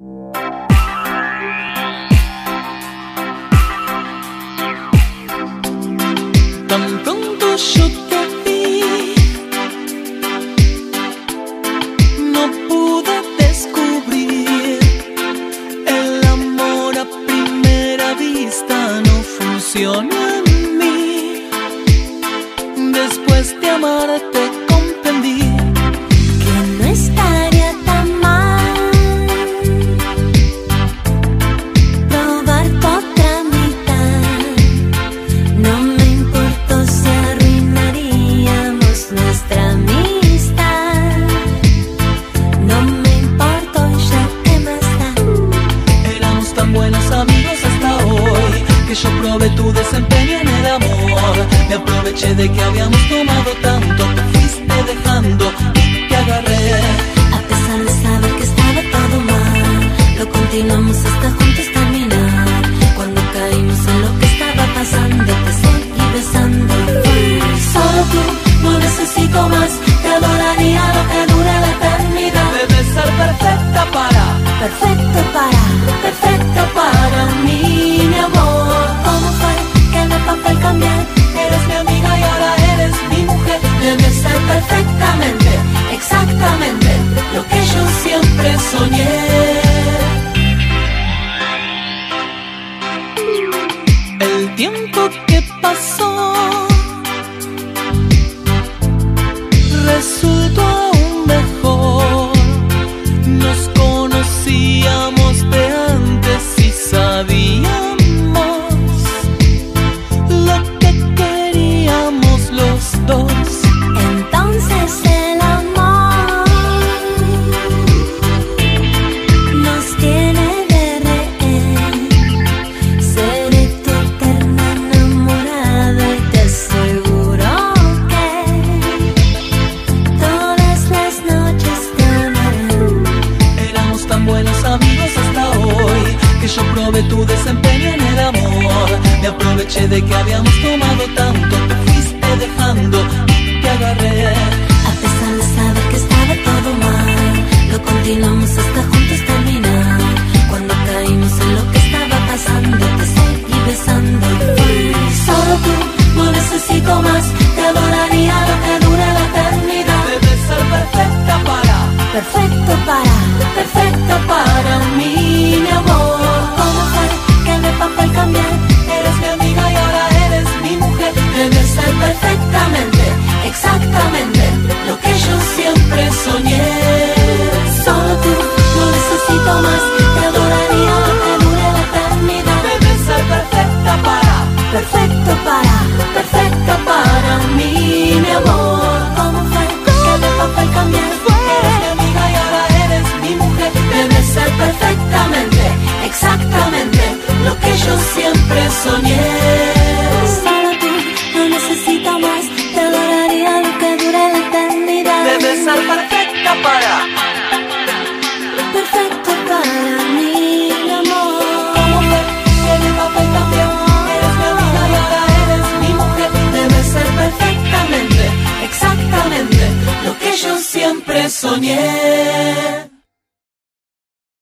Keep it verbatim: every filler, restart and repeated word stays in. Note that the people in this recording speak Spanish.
Tan pronto yo te vi, no pude descubrir el amor a primera vista, no funcionó en mí. Después de amarte comprendí que no estaría tan mal probar tu otra mitad. No me importó si arruinaríamos nuestra amistad. No me importó, ya que más da. Éramos tan buenos amigos hasta hoy que yo probé tu desempeño en el amor. Me aproveché de que habíamos tomado tanto, te fuiste dejando y te agarré. A pesar de saber que estaba todo mal, lo continuamos hasta juntos terminar. Cuando caímos en lo que estaba pasando, te seguí besando. Solo tú, no necesito más, te adoraría lo que dure la eternidad. Debes ser perfecta para, Perfecto para, perfecto para mí, mi amor. ¿Cómo fue que en el papel cambié? eres mi amiga y ahora eres mi mujer. Debes ser perfectamente, exactamente lo que yo siempre soñé. El tiempo que pasó resultó aún mejor. Nos conocíamos de antes y sabíamos lo que queríamos los dos. Entonces el amor nos tiene de rehén. Seré tu eterna enamorada y te aseguro que todas las noches te amaré. Éramos tan buenos amigos hasta hoy que yo probé tu desempeño en el amor. Me aproveché de que habíamos tomado tanto, te fuiste dejando y te agarré. A pesar de saber que estaba todo mal, lo continuamos hasta juntos terminar. Cuando caímos en lo que estaba pasando, te seguí besando. Solo tú, no necesito más, te adoraría lo que dure la eternidad. Debes ser perfecta para, Perfecto para, perfecto para mí, mi amor. ¿Cómo fue que en el papel cambié? eres mi amiga y ahora eres mi mujer. Debes ser perfectamente, exactamente lo que yo siempre soñé. Solo tú, no necesito más, te adoraría lo que dure la eternidad. Debes ser perfecta para, Perfecto para, perfecto para mí, mi amor. ¿Cómo fue que en el papel cambié? eres mi amiga y ahora eres mi mujer. Debes ser perfectamente, exactamente lo que yo siempre soñé. Solo tú, no necesito más, te adoraría lo que dure la eternidad. Debes ser perfecta para, Perfecto para mí, mi amor. ¿cómo fue que en el papel cambió? Eres mi amiga y ahora eres mi mujer. Debes ser perfectamente, exactamente lo que yo siempre soñé.